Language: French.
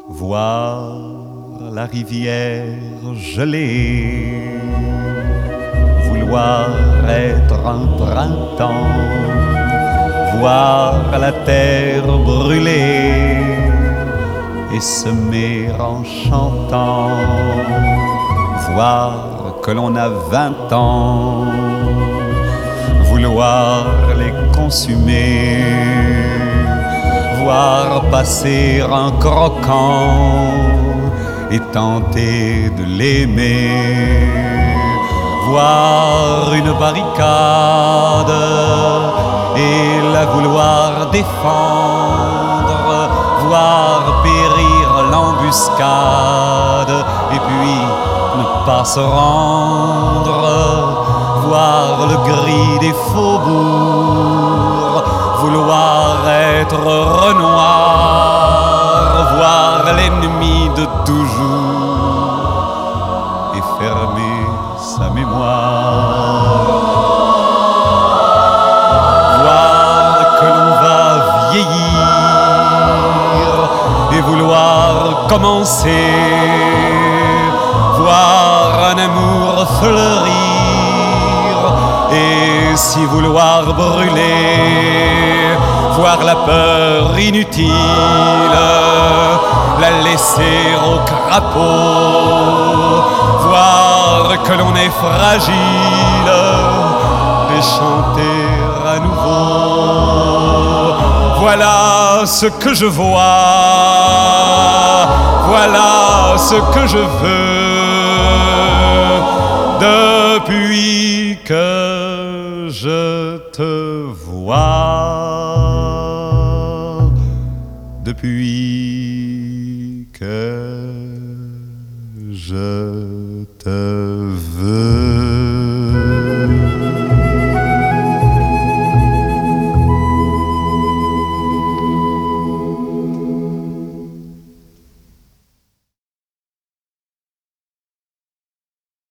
voir la rivière gelée, vouloir être un printemps, voir la terre brûler et semer en chantant, voir que l'on a 20 ans, vouloir les consumer, voir passer un croquant et tenter de l'aimer, voir une barricade et la vouloir défendre, voir périr l'embuscade et puis ne pas se rendre, voir le gris des faubourgs, vouloir être Renoir, voir l'ennemi de toujours et fermer sa mémoire, voir que l'on va vieillir et vouloir commencer, voir un amour fleurir et si vouloir brûler, voir la peur inutile, la laisser au crapaud, voir que l'on est fragile et chanter à nouveau. Voilà ce que je vois, voilà ce que je veux, depuis que je te vois, depuis que je te veux.